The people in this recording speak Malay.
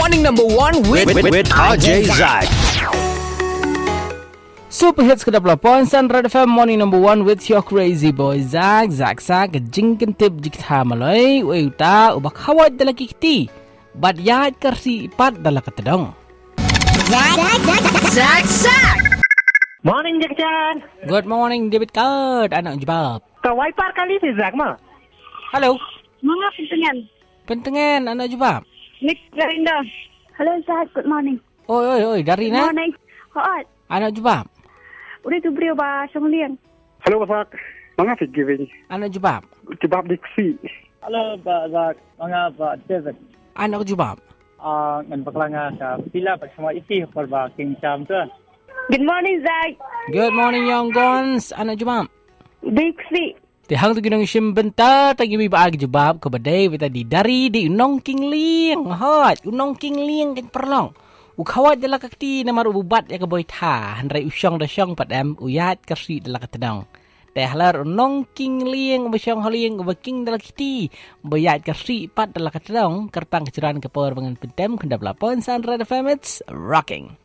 Morning number 1 with RJ Zach. Super hits ke-8 Sunrise FM Morning number 1 with your crazy boy Zach jingkin tip jikta malai uta ubak hawat dala kikti bad yat kersi ipat dala katedong. Zach. Morning, Jack Chan. Good morning David Card anak jebab. Kau wiper kali ni, Zack mah. Hello Mga pentengan. pentengan anak jebab. Nick Garinda. Hello, Zach. Good morning. Oi dari Good na morning. Hot. anak jebab. Udah tu beri ba Song Liang. Hello, Zack. Mga giving. Anak jebab. Jebab diksi. Halo Pak Zak, mga Pak David. Anak jebab. Ngan paklanga sa pila pa semua isi perba King Cham tu. Good morning, Zach. Good morning young guns anak jebab. Dixie. Tihang tu ginong sim bentar tagi bi baag jebab ke badai kita di dari di unong king liang hot unong king liang kan perlong ukawat dala kakti namar ububat ya ke boy tha handrai usyong da syong padam uyat kersi dala katedang tehlar unong king liang usyong holiang ubaking dala kiti bayat kersi pat dala katedang kerpang kecuran ke power bangan pentem kendap lapon Sunrise FM it's rocking.